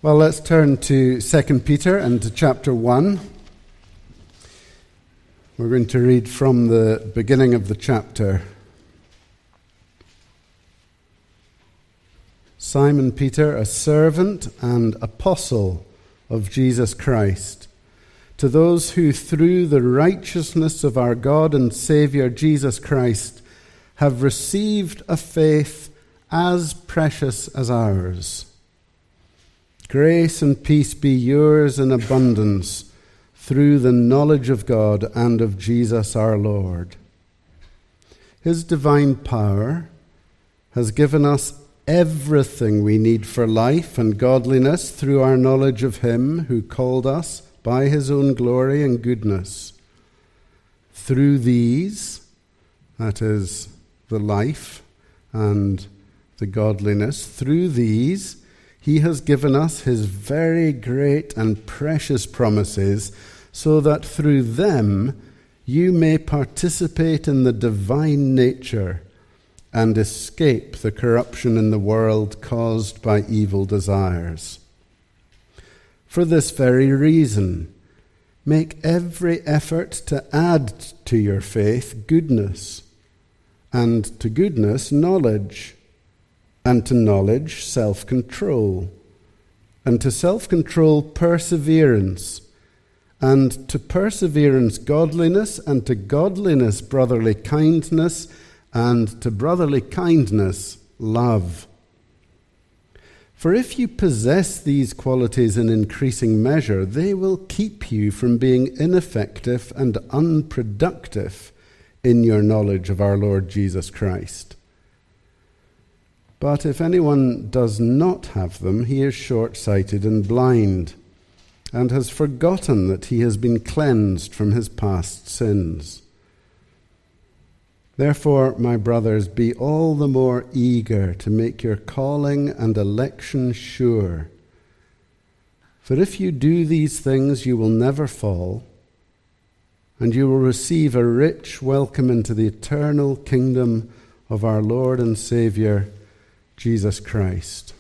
Well, let's turn to 2 Peter and to chapter 1. We're going to read from the beginning of the chapter. Simon Peter, a servant and apostle of Jesus Christ, to those who through the righteousness of our God and Saviour Jesus Christ have received a faith as precious as ours. Grace and peace be yours in abundance through the knowledge of God and of Jesus our Lord. His divine power has given us everything we need for life and godliness through our knowledge of Him who called us by His own glory and goodness. Through these, that is, the life and the godliness, through these, He has given us His very great and precious promises, so that through them you may participate in the divine nature and escape the corruption in the world caused by evil desires. For this very reason, make every effort to add to your faith goodness, and to goodness knowledge, and to knowledge self-control, and to self-control perseverance, and to perseverance godliness, and to godliness brotherly kindness, and to brotherly kindness love. For if you possess these qualities in increasing measure, they will keep you from being ineffective and unproductive in your knowledge of our Lord Jesus Christ. But if anyone does not have them, he is short-sighted and blind, and has forgotten that he has been cleansed from his past sins. Therefore, my brothers, be all the more eager to make your calling and election sure. For if you do these things, you will never fall, and you will receive a rich welcome into the eternal kingdom of our Lord and Saviour, Jesus Christ.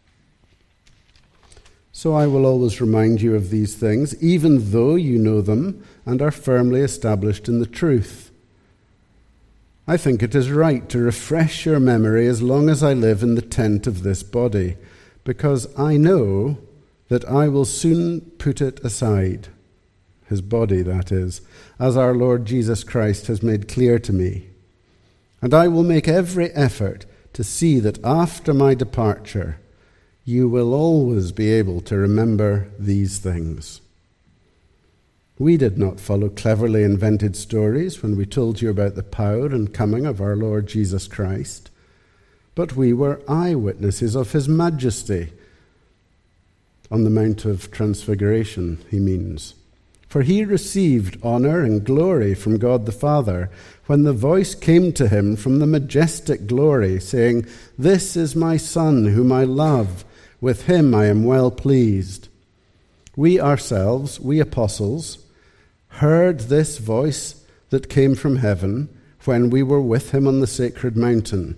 So I will always remind you of these things, even though you know them and are firmly established in the truth. I think it is right to refresh your memory as long as I live in the tent of this body, because I know that I will soon put it aside, his body, that is, as our Lord Jesus Christ has made clear to me. And I will make every effort to see that after my departure, you will always be able to remember these things. We did not follow cleverly invented stories when we told you about the power and coming of our Lord Jesus Christ, but we were eyewitnesses of His majesty on the Mount of Transfiguration, he means. For He received honor and glory from God the Father when the voice came to Him from the majestic glory, saying, "This is my Son whom I love. With Him I am well pleased." We ourselves, we apostles, heard this voice that came from heaven when we were with Him on the sacred mountain.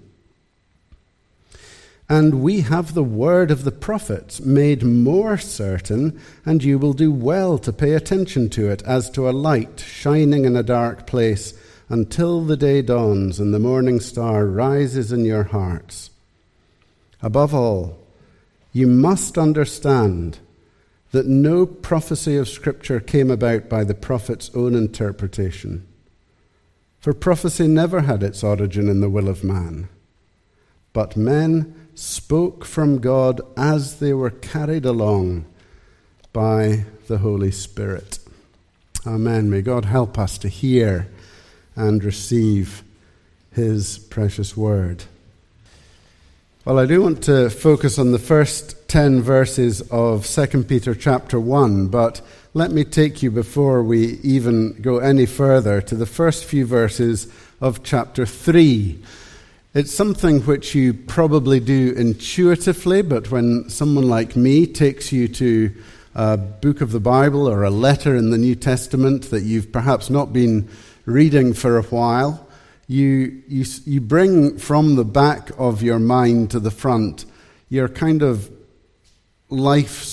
And we have the word of the prophets made more certain, and you will do well to pay attention to it as to a light shining in a dark place until the day dawns and the morning star rises in your hearts. Above all, you must understand that no prophecy of Scripture came about by the prophet's own interpretation. For prophecy never had its origin in the will of man, but men spoke from God as they were carried along by the Holy Spirit. Amen. May God help us to hear and receive His precious word. Well, I do want to focus on the first 10 verses of 2 Peter chapter 1, but let me take you, before we even go any further, to the first few verses of chapter 3. It's something which you probably do intuitively, but when someone like me takes you to a book of the Bible or a letter in the New Testament that you've perhaps not been reading for a while, you bring from the back of your mind to the front your kind of life's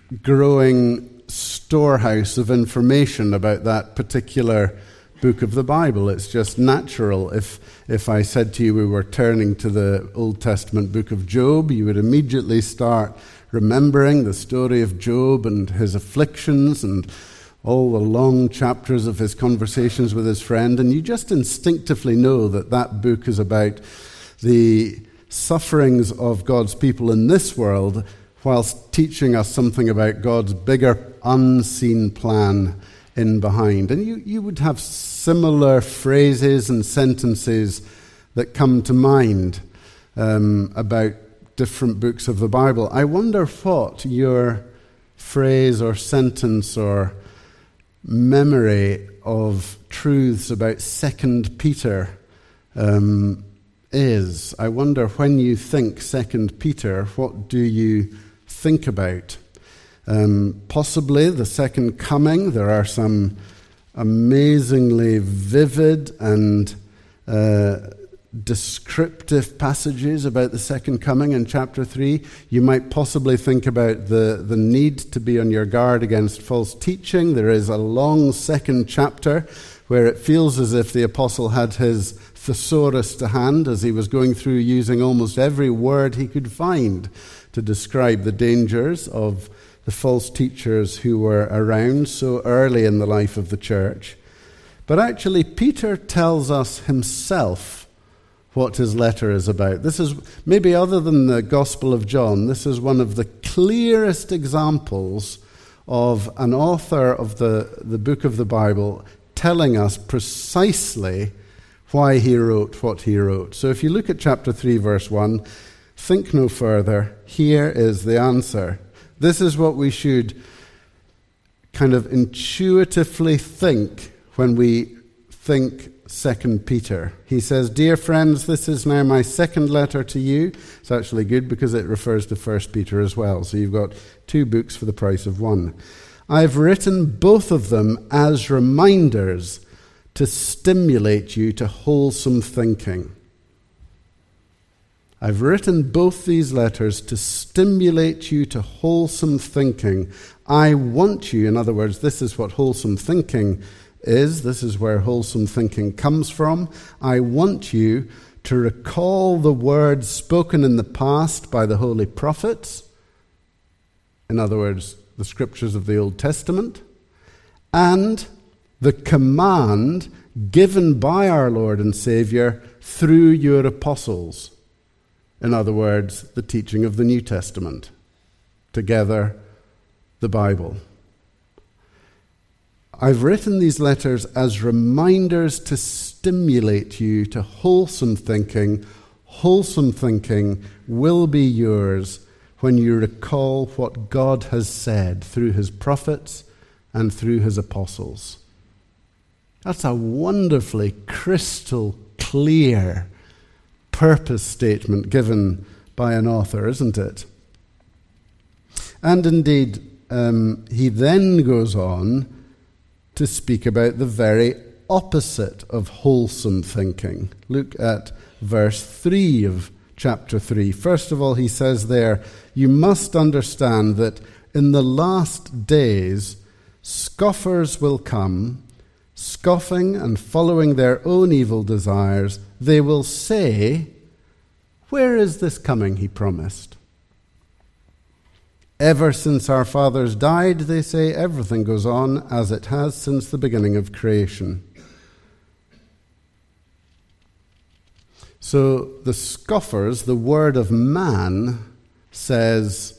growing storehouse of information about that particular book of the Bible. It's just natural. If I said to you we were turning to the Old Testament book of Job, you would immediately start remembering the story of Job and his afflictions and all the long chapters of his conversations with his friend, and you just instinctively know that that book is about the sufferings of God's people in this world, whilst teaching us something about God's bigger unseen plan in behind. And you would have similar phrases and sentences that come to mind about different books of the Bible. I wonder what your phrase or sentence or memory of truths about 2 Peter is. I wonder, when you think 2 Peter, what do you think about? Possibly the second coming. There are some amazingly vivid and descriptive passages about the second coming in chapter 3. You might possibly think about the need to be on your guard against false teaching. There is a long second chapter where it feels as if the apostle had his thesaurus to hand as he was going through using almost every word he could find to describe the dangers of the false teachers who were around so early in the life of the church. But actually, Peter tells us himself what his letter is about. This is, maybe other than the Gospel of John, this is one of the clearest examples of an author of the book of the Bible telling us precisely why he wrote what he wrote. So if you look at chapter 3, verse 1, think no further. Here is the answer. This is what we should kind of intuitively think when we think 2 Peter. He says, "Dear friends, this is now my second letter to you." It's actually good because it refers to 1 Peter as well. So you've got two books for the price of one. "I've written both of them as reminders to stimulate you to wholesome thinking." I've written both these letters to stimulate you to wholesome thinking. I want you, in other words, this is what wholesome thinking is. This is where wholesome thinking comes from. I want you to recall the words spoken in the past by the holy prophets, in other words, the scriptures of the Old Testament, and the command given by our Lord and Savior through your apostles, in other words, the teaching of the New Testament, together the Bible. I've written these letters as reminders to stimulate you to wholesome thinking. Wholesome thinking will be yours when you recall what God has said through his prophets and through his apostles. That's a wonderfully crystal clear purpose statement given by an author, isn't it? And indeed, he then goes on to speak about the very opposite of wholesome thinking. Look at verse 3 of chapter 3. First of all, he says there, "You must understand that in the last days scoffers will come, scoffing and following their own evil desires. They will say, 'Where is this coming he promised?' Ever since our fathers died," they say, "everything goes on as it has since the beginning of creation." So the scoffers, the word of man, says,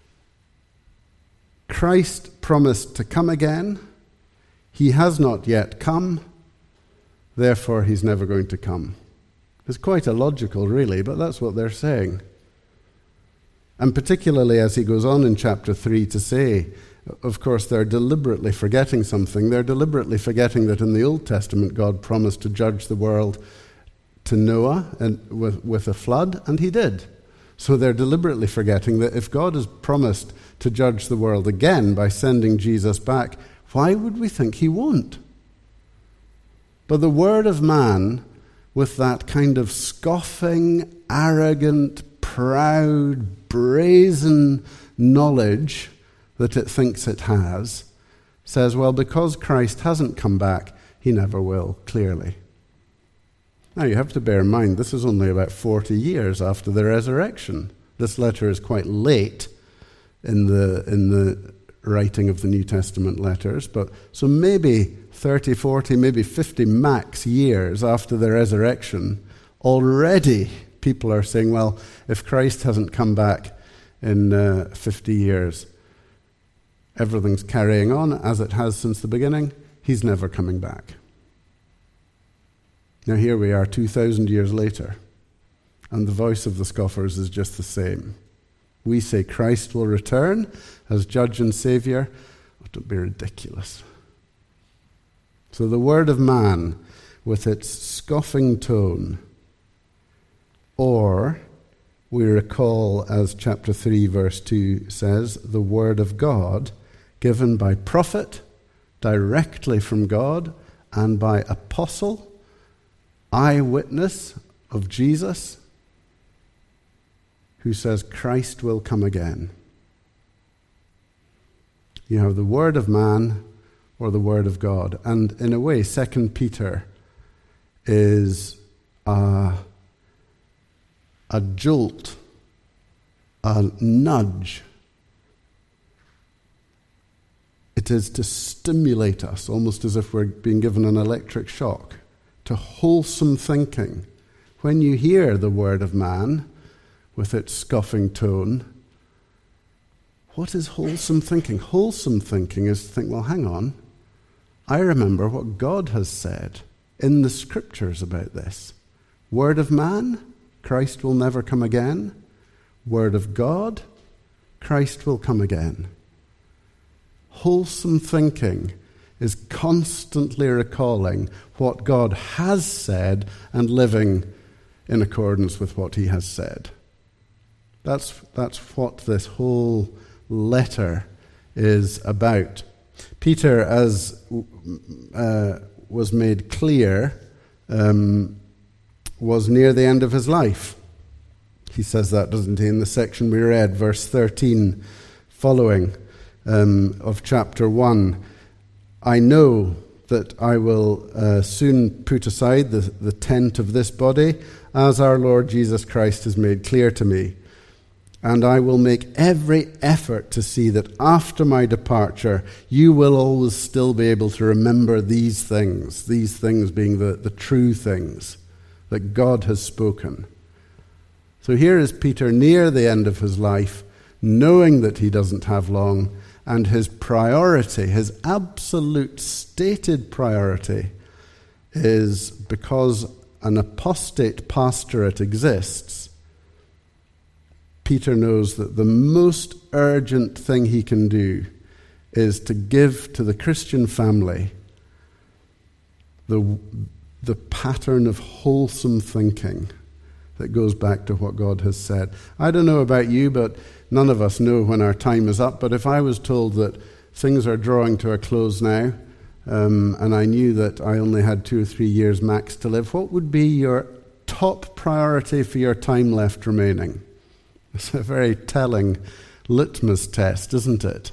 Christ promised to come again. He has not yet come. Therefore, he's never going to come. It's quite illogical, really, but that's what they're saying. And particularly as he goes on in chapter 3 to say, of course, they're deliberately forgetting something. They're deliberately forgetting that in the Old Testament, God promised to judge the world to Noah and with a flood, and he did. So they're deliberately forgetting that if God has promised to judge the world again by sending Jesus back, why would we think he won't? But the word of man, with that kind of scoffing, arrogant, proud, brazen knowledge that it thinks it has, says, well, because Christ hasn't come back, he never will, clearly. Now, you have to bear in mind, this is only about 40 years after the resurrection. This letter is quite late in the writing of the New Testament letters, but so maybe 30, 40, maybe 50 max years after the resurrection, already people are saying, well, if Christ hasn't come back in 50 years, everything's carrying on as it has since the beginning. He's never coming back. Now here we are 2,000 years later, and the voice of the scoffers is just the same. We say Christ will return as judge and savior. Oh, don't be ridiculous. So the word of man with its scoffing tone, or we recall, as chapter 3 verse 2 says, the word of God given by prophet directly from God and by apostle, eyewitness of Jesus, who says Christ will come again. You have the word of man or the word of God. And in a way, 2 Peter is a jolt, a nudge. It is to stimulate us, almost as if we're being given an electric shock, to wholesome thinking. When you hear the word of man with its scoffing tone, what is wholesome thinking? Wholesome thinking is to think, well, hang on, I remember what God has said in the scriptures about this. Word of man, Christ will never come again. Word of God, Christ will come again. Wholesome thinking is constantly recalling what God has said and living in accordance with what he has said. That's what this whole letter is about. Peter, as was made clear, was near the end of his life. He says that, doesn't he, in the section we read, verse 13 following of chapter 1. I know that I will soon put aside the tent of this body, as our Lord Jesus Christ has made clear to me. And I will make every effort to see that after my departure, you will always still be able to remember these things being the true things that God has spoken. So here is Peter near the end of his life, knowing that he doesn't have long, and his priority, his absolute stated priority, is because an apostate pastorate exists. Peter knows that the most urgent thing he can do is to give to the Christian family the pattern of wholesome thinking that goes back to what God has said. I don't know about you, but none of us know when our time is up. But if I was told that things are drawing to a close now, and I knew that I only had 2 or 3 years max to live, what would be your top priority for your time left remaining? It's a very telling litmus test, isn't it?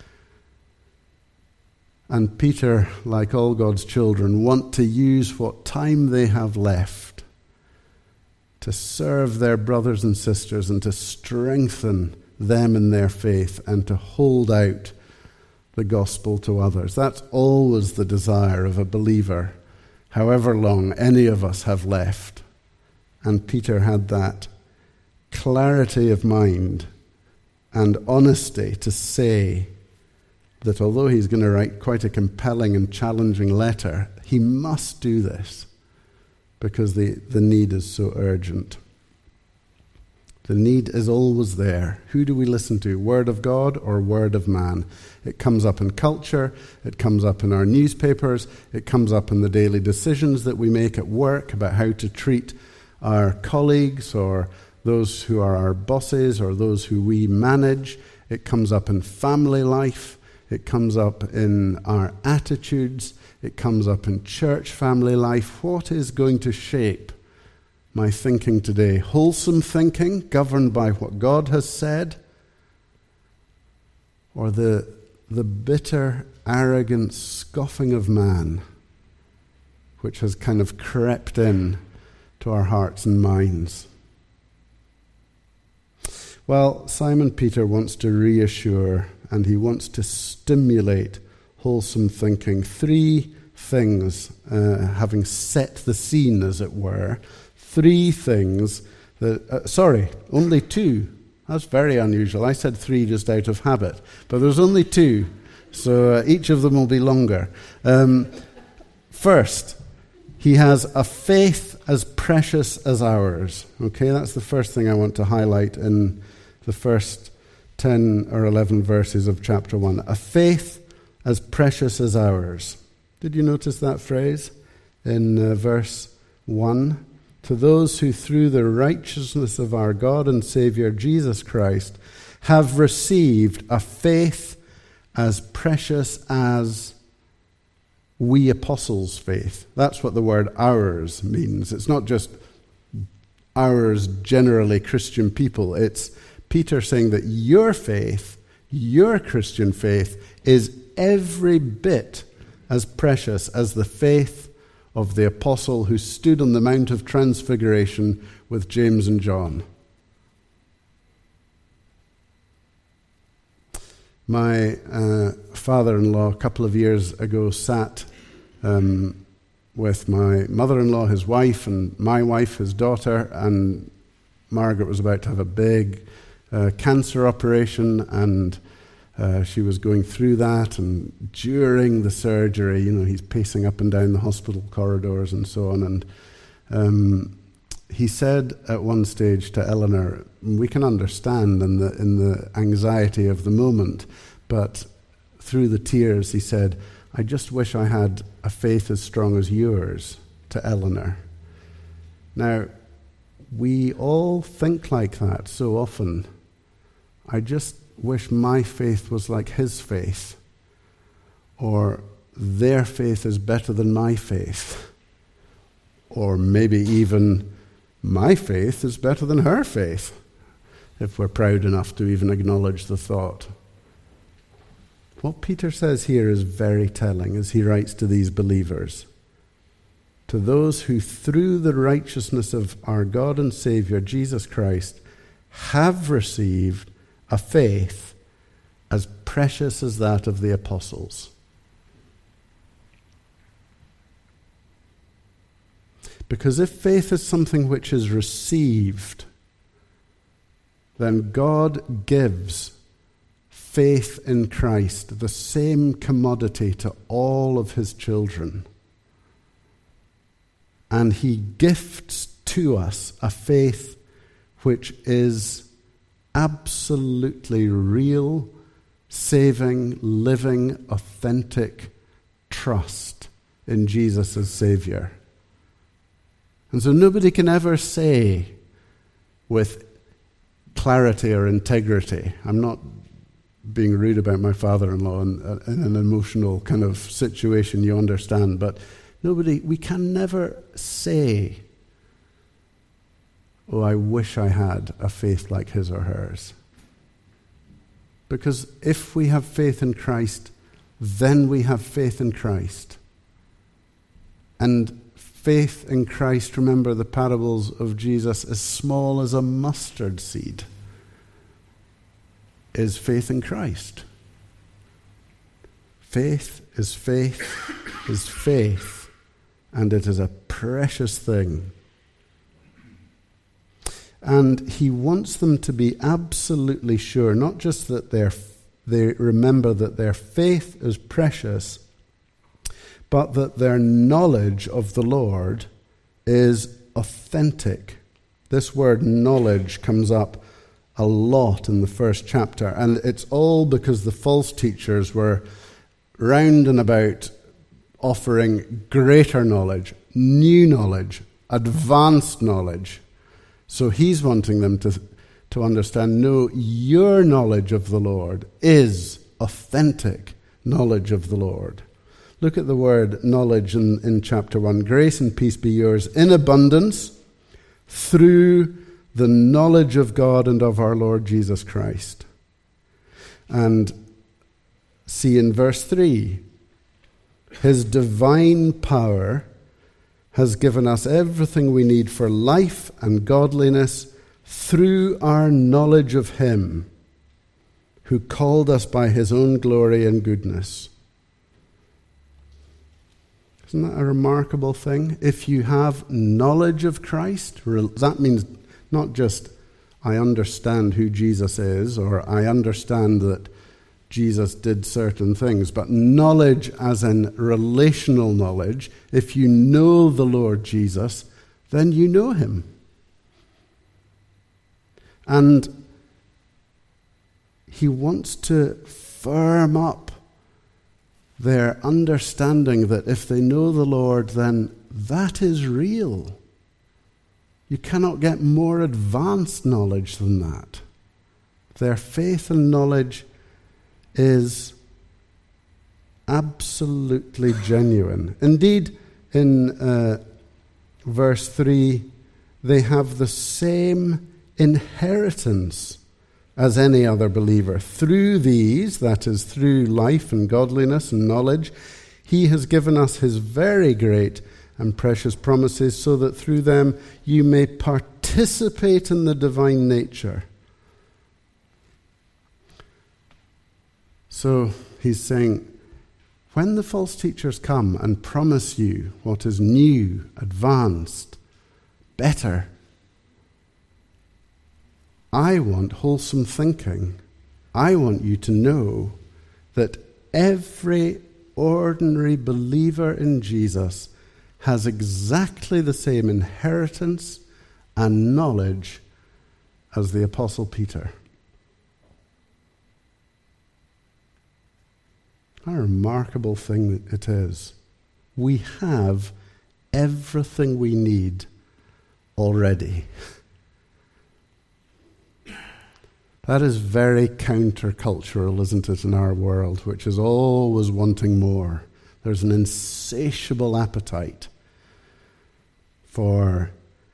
And Peter, like all God's children, want to use what time they have left to serve their brothers and sisters and to strengthen them in their faith and to hold out the gospel to others. That's always the desire of a believer, however long any of us have left. And Peter had that clarity of mind and honesty to say that although he's going to write quite a compelling and challenging letter, he must do this because the need is so urgent. The need is always there. Who do we listen to? Word of God or word of man? It comes up in culture. It comes up in our newspapers. It comes up in the daily decisions that we make at work about how to treat our colleagues or those who are our bosses or those who we manage. It comes up in family life. It comes up in our attitudes. It comes up in church family life. What is going to shape my thinking today? Wholesome thinking governed by what God has said, or the bitter, arrogant scoffing of man, which has kind of crept in to our hearts and minds? Well, Simon Peter wants to reassure, and he wants to stimulate wholesome thinking. Three things, having set the scene, as it were. Three things that, only two. That's very unusual. I said three just out of habit, but there's only two, so each of them will be longer. First, he has a faith as precious as ours. Okay, that's the first thing I want to highlight in the first 10 or 11 verses of chapter 1. A faith as precious as ours. Did you notice that phrase in verse 1? To those who through the righteousness of our God and Savior Jesus Christ have received a faith as precious as we apostles' faith. That's what the word ours means. It's not just ours, generally Christian people. It's Peter saying that your faith, your Christian faith, is every bit as precious as the faith of the apostle who stood on the Mount of Transfiguration with James and John. My father-in-law a couple of years ago sat with my mother-in-law, his wife, and my wife, his daughter, and Margaret was about to have a big cancer operation, and she was going through that, and during the surgery, he's pacing up and down the hospital corridors and so on, and he said at one stage to Eleanor, we can understand in the anxiety of the moment, but through the tears he said, I just wish I had a faith as strong as yours, to Eleanor. Now, we all think like that so often. I just wish my faith was like his faith, or their faith is better than my faith, or maybe even my faith is better than her faith, if we're proud enough to even acknowledge the thought. What Peter says here is very telling as he writes to these believers. To those who through the righteousness of our God and Savior Jesus Christ have received a faith as precious as that of the apostles. Because if faith is something which is received, then God gives faith in Christ, the same commodity, to all of his children. And he gifts to us a faith which is absolutely real, saving, living, authentic trust in Jesus as Savior. And so nobody can ever say with clarity or integrity, I'm not being rude about my father-in-law in an emotional kind of situation, you understand, but we can never say, oh, I wish I had a faith like his or hers. Because if we have faith in Christ, then we have faith in Christ. And faith in Christ, remember the parables of Jesus, as small as a mustard seed, is faith in Christ. Faith is faith is faith, and it is a precious thing. And he wants them to be absolutely sure, not just that they remember that their faith is precious, but that their knowledge of the Lord is authentic. This word knowledge comes up a lot in the first chapter, and it's all because the false teachers were round and about offering greater knowledge, new knowledge, advanced knowledge. So he's wanting them to understand, no, your knowledge of the Lord is authentic knowledge of the Lord. Look at the word knowledge in chapter 1. Grace and peace be yours in abundance through the knowledge of God and of our Lord Jesus Christ. And See in verse 3, his divine power has given us everything we need for life and godliness through our knowledge of him who called us by his own glory and goodness. Isn't that a remarkable thing? If you have knowledge of Christ, that means not just I understand who Jesus is or I understand that Jesus did certain things, but knowledge as in relational knowledge. If you know the Lord Jesus, then you know him. And he wants to firm up their understanding that if they know the Lord, then that is real. You cannot get more advanced knowledge than that. Their faith and knowledge is absolutely genuine. Indeed, in verse 3, they have the same inheritance as any other believer. Through these, that is, through life and godliness and knowledge, he has given us his very great and precious promises so that through them you may participate in the divine nature. So he's saying, when the false teachers come and promise you what is new, advanced, better, I want wholesome thinking. I want you to know that every ordinary believer in Jesus has exactly the same inheritance and knowledge as the Apostle Peter. What a remarkable thing it is. We have everything we need already. That is very countercultural, isn't it, in our world, which is always wanting more. There's an insatiable appetite for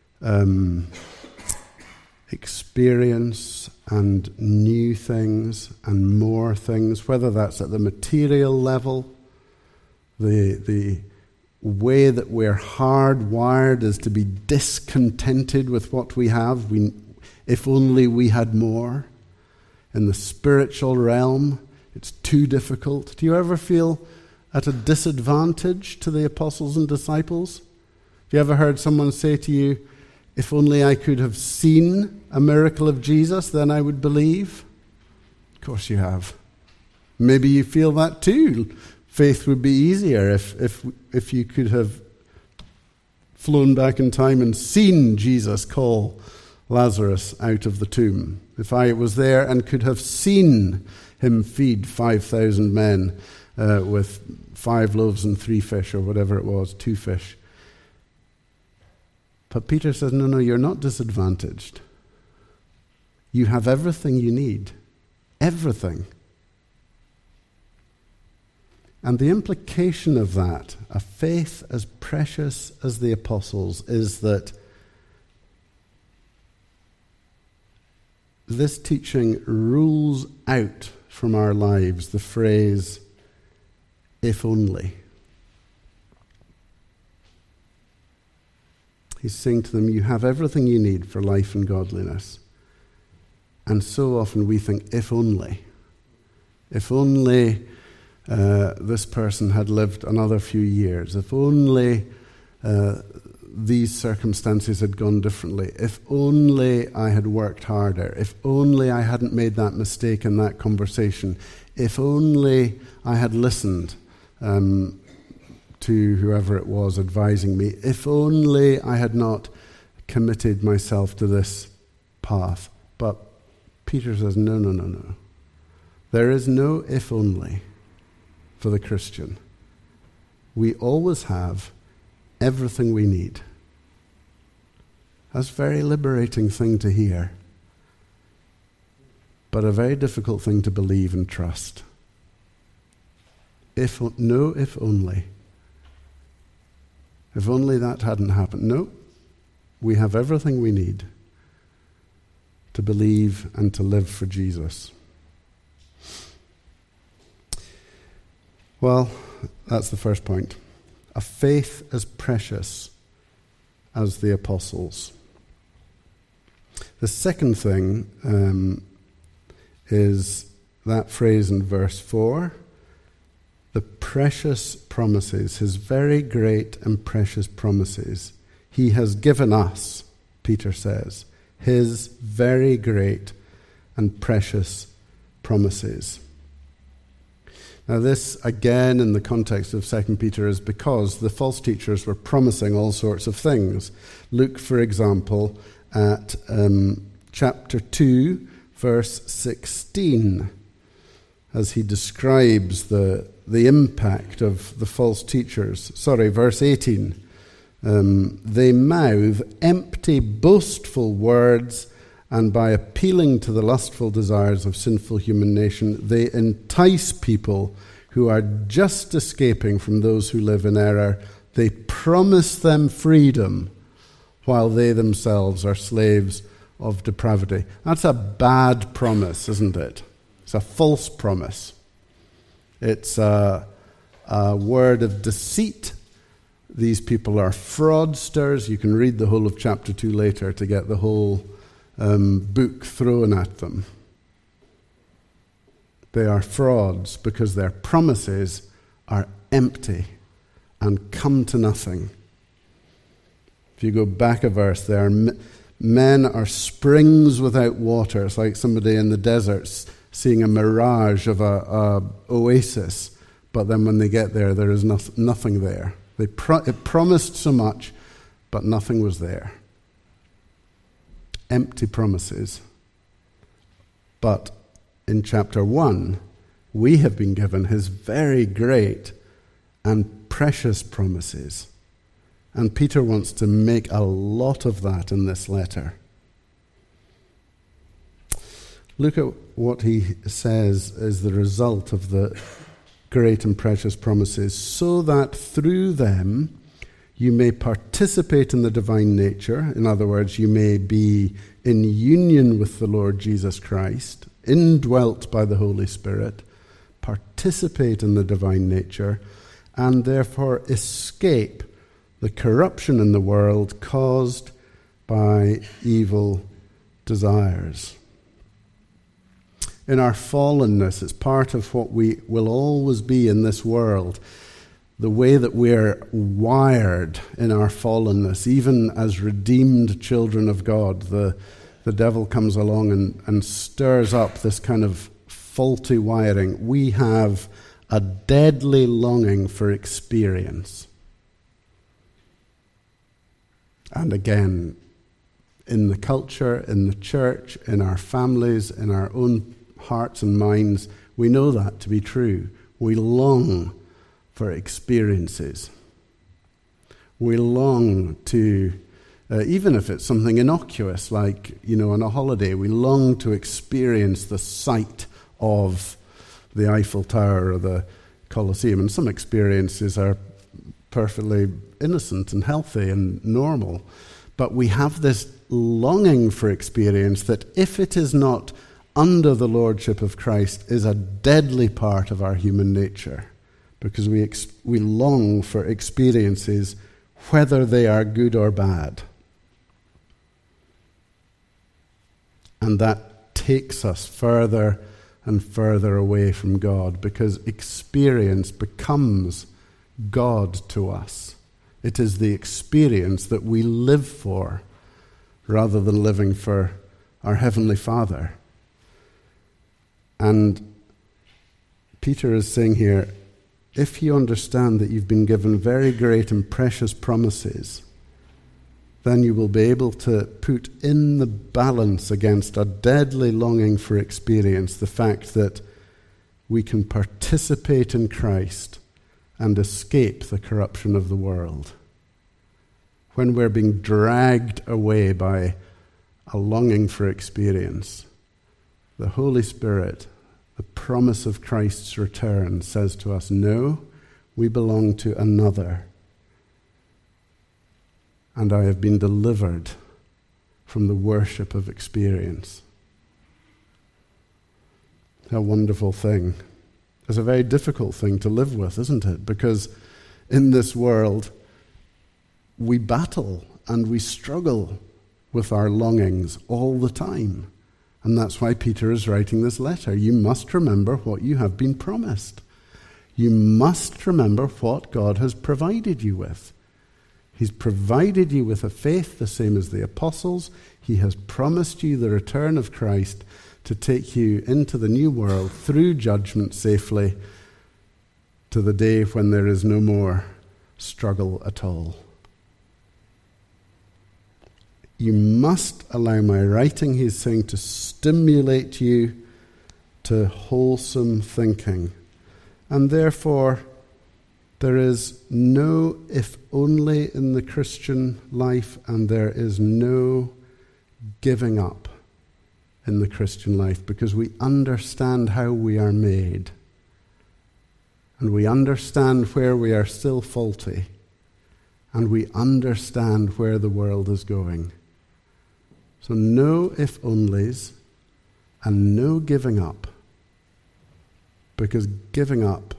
experience and new things and more things, whether that's at the material level, the way that we're hardwired is to be discontented with what we have. If only we had more. In the spiritual realm, it's too difficult. Do you ever feel at a disadvantage to the apostles and disciples? Have you ever heard someone say to you, if only I could have seen a miracle of Jesus, then I would believe? Of course you have. Maybe you feel that too. Faith would be easier if you could have flown back in time and seen Jesus call Lazarus out of the tomb. If I was there and could have seen him feed 5,000 men with 5 loaves and 3 fish, or whatever it was, 2 fish. But Peter says, no, you're not disadvantaged. You have everything you need. Everything. And the implication of that, a faith as precious as the apostles, is that this teaching rules out from our lives the phrase, if only. He's saying to them, you have everything you need for life and godliness. And so often we think, if only. If only this person had lived another few years. If only these circumstances had gone differently. If only I had worked harder. If only I hadn't made that mistake in that conversation. If only I had listened to whoever it was advising me. If only I had not committed myself to this path. But Peter says, no. There is no if only for the Christian. We always have everything we need. That's a very liberating thing to hear, but a very difficult thing to believe and trust. If only. If only that hadn't happened. No, we have everything we need to believe and to live for Jesus. Well, that's the first point. A faith as precious as the apostles. The second thing is that phrase in verse 4, the precious promises, his very great and precious promises. He has given us, Peter says, his very great and precious promises. Now this, again, in the context of 2 Peter, is because the false teachers were promising all sorts of things. Look, for example, at chapter 2, verse 16, as he describes the impact of the false teachers. Verse 18. They mouth empty, boastful words, and by appealing to the lustful desires of sinful human nature, they entice people who are just escaping from those who live in error. They promise them freedom while they themselves are slaves of depravity. That's a bad promise, isn't it? It's a false promise. It's a word of deceit. These people are fraudsters. You can read the whole of chapter 2 later to get the whole book thrown at them. They are frauds because their promises are empty and come to nothing. If you go back a verse there, men are springs without water. It's like somebody in the desert seeing a mirage of a oasis, but then when they get there, there is nothing there. It promised so much, but nothing was there. Empty promises. But in chapter 1, we have been given his very great and precious promises. And Peter wants to make a lot of that in this letter. Look at what he says is the result of the great and precious promises, so that through them you may participate in the divine nature. In other words, you may be in union with the Lord Jesus Christ, indwelt by the Holy Spirit, participate in the divine nature, and therefore escape the corruption in the world caused by evil desires. In our fallenness, it's part of what we will always be in this world. The way that we're wired in our fallenness, even as redeemed children of God, the devil comes along and stirs up this kind of faulty wiring. We have a deadly longing for experience. And again, in the culture, in the church, in our families, in our own hearts and minds, we know that to be true. We long for experiences. We long to, even if it's something innocuous, like, on a holiday, we long to experience the sight of the Eiffel Tower or the Colosseum. And some experiences are perfectly innocent and healthy and normal. But we have this longing for experience that, if it is not under the lordship of Christ, is a deadly part of our human nature, because we long for experiences, whether they are good or bad. And that takes us further and further away from God, because experience becomes God to us. It is the experience that we live for, rather than living for our Heavenly Father. And Peter is saying here, if you understand that you've been given very great and precious promises, then you will be able to put in the balance against a deadly longing for experience the fact that we can participate in Christ and escape the corruption of the world. When we're being dragged away by a longing for experience, the Holy Spirit, the promise of Christ's return, says to us, no, we belong to another. And I have been delivered from the worship of experience. A wonderful thing. is a very difficult thing to live with, isn't it? Because in this world, we battle and we struggle with our longings all the time. And that's why Peter is writing this letter. You must remember what you have been promised. You must remember what God has provided you with. He's provided you with a faith the same as the apostles. He has promised you the return of Christ to take you into the new world through judgment safely to the day when there is no more struggle at all. You must allow my writing, he's saying, to stimulate you to wholesome thinking. And therefore, there is no if only in the Christian life, and there is no giving up in the Christian life, because we understand how we are made. And we understand where we are still faulty. And we understand where the world is going. So no if-onlys and no giving up, because giving up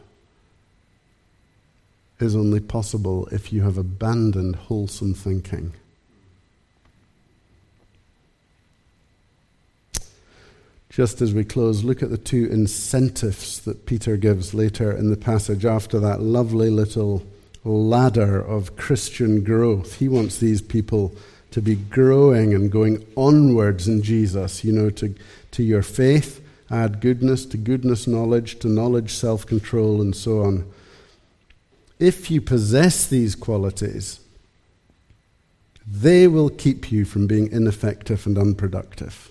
is only possible if you have abandoned wholesome thinking. Just as we close, look at the two incentives that Peter gives later in the passage after that lovely little ladder of Christian growth. He wants these people to be growing and going onwards in Jesus, to your faith, add goodness, to goodness knowledge, to knowledge self-control, and so on. If you possess these qualities, they will keep you from being ineffective and unproductive.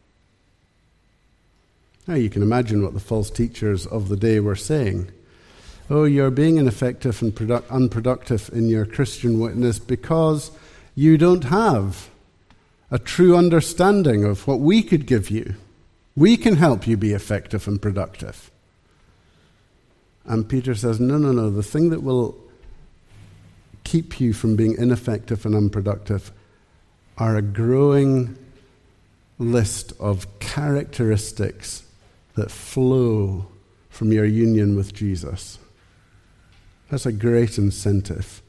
Now you can imagine what the false teachers of the day were saying. Oh, you're being ineffective and unproductive in your Christian witness because you don't have a true understanding of what we could give you. We can help you be effective and productive. And Peter says, no. The thing that will keep you from being ineffective and unproductive are a growing list of characteristics that flow from your union with Jesus. That's a great incentive.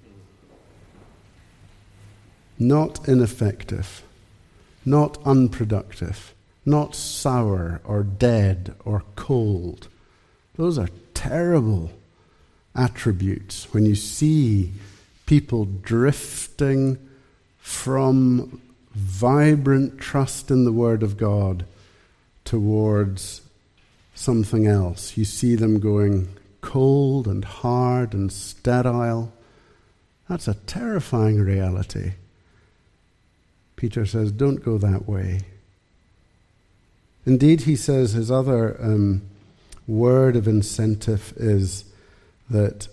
Not ineffective, not unproductive, not sour or dead or cold. Those are terrible attributes when you see people drifting from vibrant trust in the Word of God towards something else. You see them going cold and hard and sterile. That's a terrifying reality. Peter says, don't go that way. Indeed, he says his other word of incentive is that,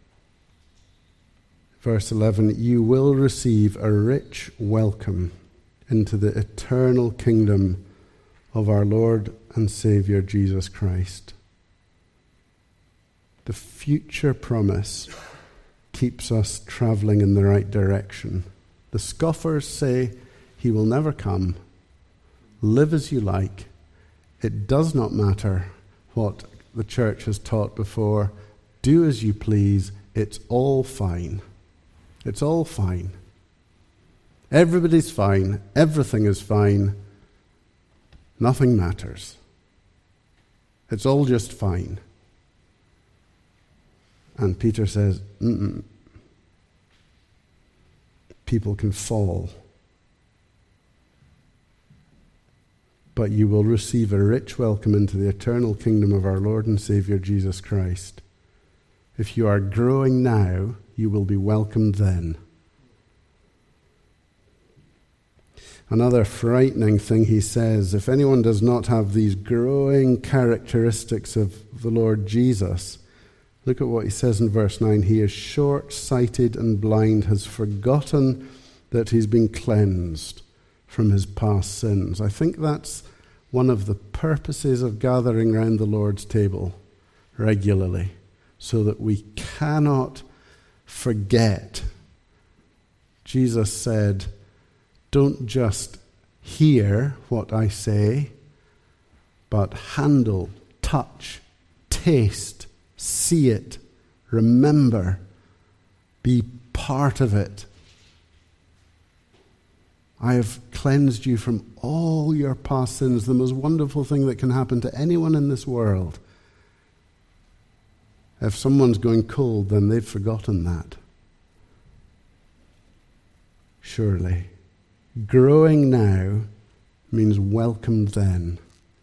verse 11, you will receive a rich welcome into the eternal kingdom of our Lord and Savior Jesus Christ. The future promise keeps us traveling in the right direction. The scoffers say, he will never come. Live as you like. It does not matter what the church has taught before. Do as you please. It's all fine. It's all fine. Everybody's fine. Everything is fine. Nothing matters. It's all just fine. And Peter says, people can fall. But you will receive a rich welcome into the eternal kingdom of our Lord and Savior Jesus Christ. If you are growing now, you will be welcomed then. Another frightening thing he says, if anyone does not have these growing characteristics of the Lord Jesus, look at what he says in verse 9. He is short-sighted and blind, has forgotten that he's been cleansed from his past sins. I think that's one of the purposes of gathering around the Lord's table regularly, so that we cannot forget. Jesus said, don't just hear what I say, but handle, touch, taste, see it, remember, be part of it. I have cleansed you from all your past sins, the most wonderful thing that can happen to anyone in this world. If someone's going cold, then they've forgotten that. Surely. Growing now means welcomed then.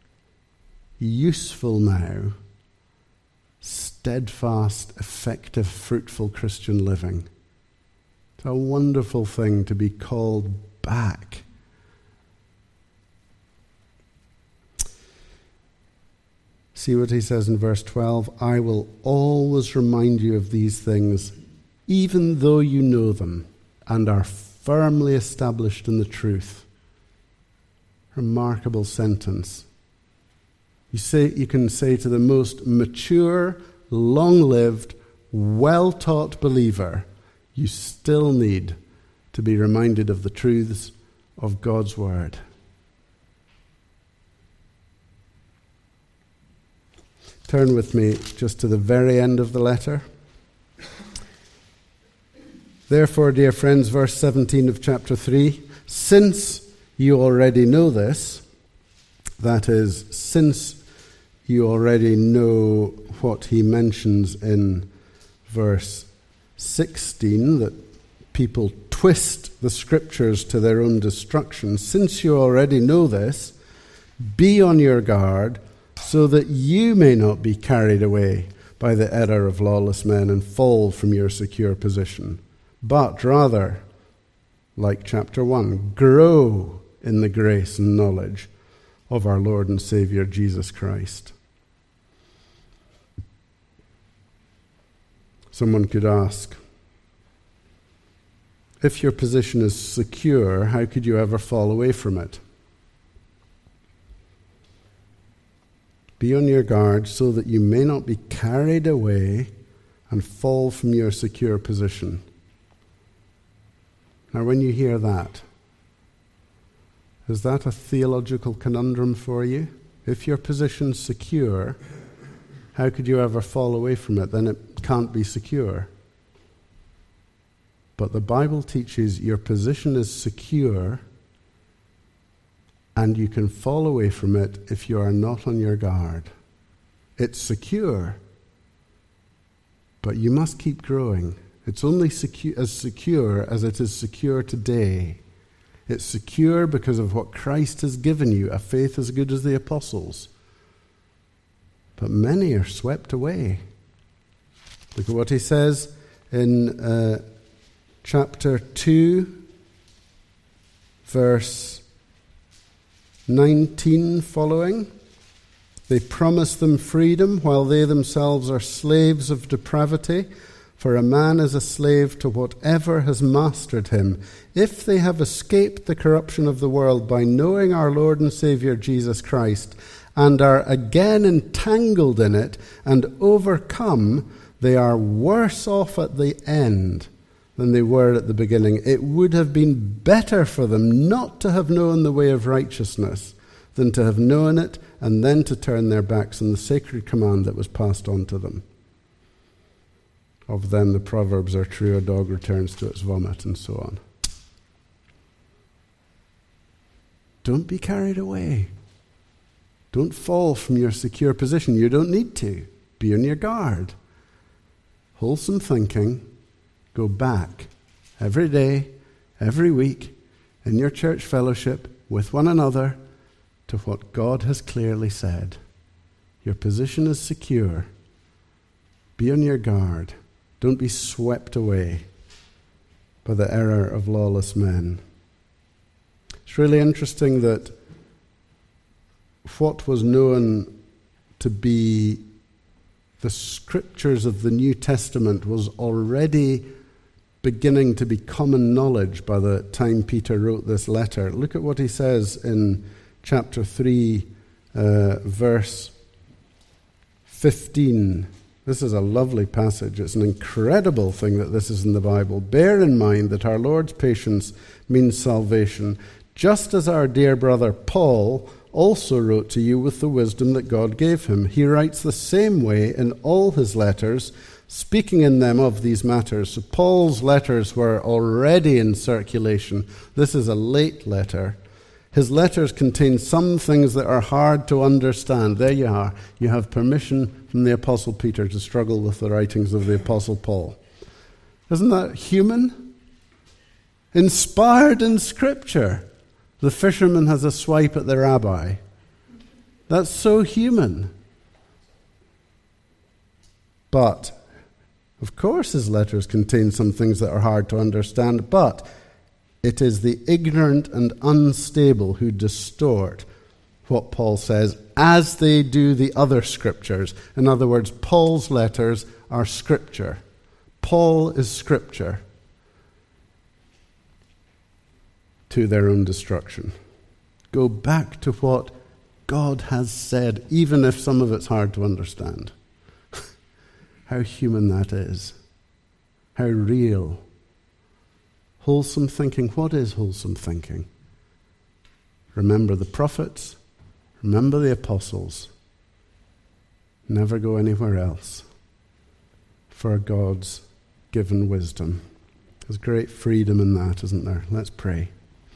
Useful now. Steadfast, effective, fruitful Christian living. It's a wonderful thing to be called back. See what he says in verse 12. I will always remind you of these things, even though you know them and are firmly established in the truth. Remarkable sentence. You can say to the most mature, long-lived, well-taught believer, you still need to be reminded of the truths of God's Word. Turn with me just to the very end of the letter. Therefore, dear friends, verse 17 of chapter 3, since you already know this, that is, since you already know what he mentions in verse 16, that people twist the scriptures to their own destruction. Since you already know this, be on your guard so that you may not be carried away by the error of lawless men and fall from your secure position, but rather, like chapter 1, grow in the grace and knowledge of our Lord and Savior Jesus Christ. Someone could ask, if your position is secure, how could you ever fall away from it? Be on your guard so that you may not be carried away and fall from your secure position. Now, when you hear that, is that a theological conundrum for you? If your position's secure, how could you ever fall away from it? Then it can't be secure. But the Bible teaches your position is secure and you can fall away from it if you are not on your guard. It's secure, but you must keep growing. It's only as secure as it is secure today. It's secure because of what Christ has given you, a faith as good as the apostles. But many are swept away. Look at what he says in chapter 2, verse 19 following. They promise them freedom while they themselves are slaves of depravity. For a man is a slave to whatever has mastered him. If they have escaped the corruption of the world by knowing our Lord and Savior Jesus Christ and are again entangled in it and overcome, they are worse off at the end than they were at the beginning. It would have been better for them not to have known the way of righteousness than to have known it and then to turn their backs on the sacred command that was passed on to them. Of them the proverbs are true, a dog returns to its vomit, and so on. Don't be carried away. Don't fall from your secure position. You don't need to. Be on your guard. Wholesome thinking. Go back every day, every week, in your church fellowship with one another to what God has clearly said. Your position is secure. Be on your guard. Don't be swept away by the error of lawless men. It's really interesting that what was known to be the scriptures of the New Testament was already beginning to be common knowledge by the time Peter wrote this letter. Look at what he says in chapter 3, verse 15. This is a lovely passage. It's an incredible thing that this is in the Bible. Bear in mind that our Lord's patience means salvation, just as our dear brother Paul also wrote to you with the wisdom that God gave him. He writes the same way in all his letters, speaking in them of these matters. So Paul's letters were already in circulation. This is a late letter. His letters contain some things that are hard to understand. There you are. You have permission from the Apostle Peter to struggle with the writings of the Apostle Paul. Isn't that human? Inspired in Scripture. The fisherman has a swipe at the rabbi. That's so human. But, of course, his letters contain some things that are hard to understand, but it is the ignorant and unstable who distort what Paul says, as they do the other scriptures. In other words, Paul's letters are Scripture. Paul is Scripture to their own destruction. Go back to what God has said, even if some of it's hard to understand. How human that is. How real. Wholesome thinking. What is wholesome thinking? Remember the prophets. Remember the apostles. Never go anywhere else for God's given wisdom. There's great freedom in that, isn't there? Let's pray.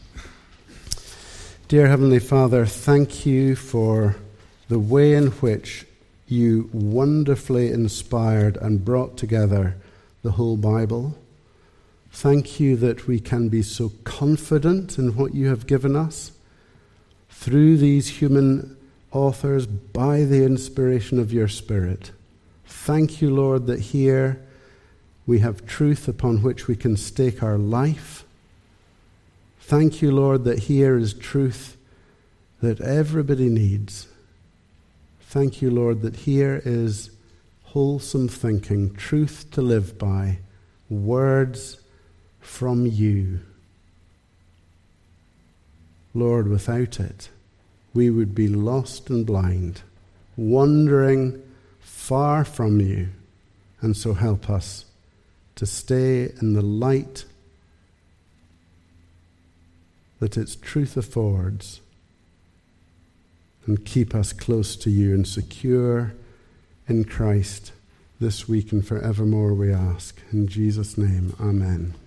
Dear Heavenly Father, thank you for the way in which you wonderfully inspired and brought together the whole Bible. Thank you that we can be so confident in what you have given us through these human authors by the inspiration of your Spirit. Thank you, Lord, that here we have truth upon which we can stake our life. Thank you, Lord, that here is truth that everybody needs. Thank you, Lord, that here is wholesome thinking, truth to live by, words from you. Lord, without it, we would be lost and blind, wandering far from you. And so help us to stay in the light that its truth affords, and keep us close to you and secure in Christ this week and forevermore, we ask. In Jesus' name, amen.